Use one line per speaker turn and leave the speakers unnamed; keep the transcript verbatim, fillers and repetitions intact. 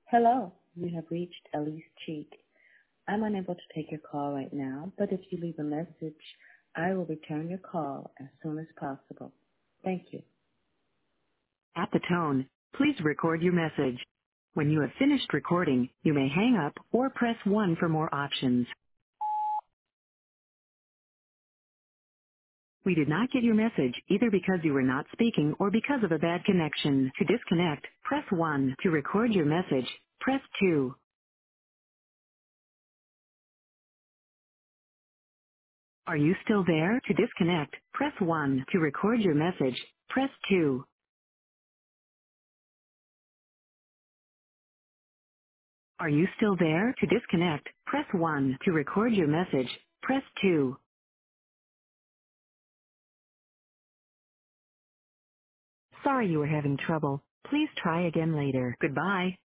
Hello, you have reached Elise Cheek. I'm unable to take your call right now, but if you leave a message, I will return your call as soon as possible. Thank you.
At the tone, please record your message. When you have finished recording, you may hang up or press one for more options. We did not get your message either because you were not speaking or because of a bad connection. To disconnect, press one. To record your message, press two. Are you still there? To disconnect, press one. To record your message, press two. Are you still there? To disconnect, press one. To record your message, press two. Sorry you were having trouble. Please try again later. Goodbye.